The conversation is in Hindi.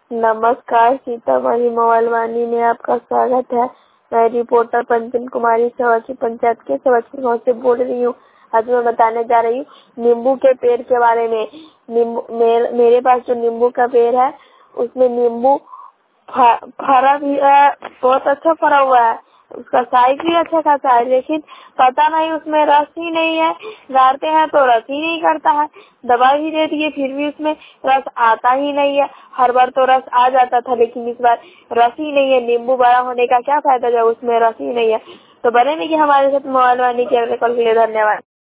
नमस्कार, सीतामढ़ी मोबाइल वाणी में आपका स्वागत है। मैं रिपोर्टर पंचम कुमारी सवाची पंचायत के सवाची गाँव से बोल रही हूँ। आज मैं बताने जा रही हूँ नींबू के पेड़ के बारे में। मेरे पास जो नींबू का पेड़ है उसमें नींबू फरा भी है, बहुत अच्छा फरा हुआ है। उसका साइज भी अच्छा खासा है, लेकिन पता नहीं उसमें रस ही नहीं है। गाड़ते हैं तो रस ही नहीं करता है। दवा भी दे दिए फिर भी उसमें रस आता ही नहीं है। हर बार तो रस आ जाता था, लेकिन इस बार रस ही नहीं है। नींबू बड़ा होने का क्या फायदा जब उसमें रस ही नहीं है। तो बने नहीं कि हमारे साथ मोबाइल वाणी के लिए धन्यवाद।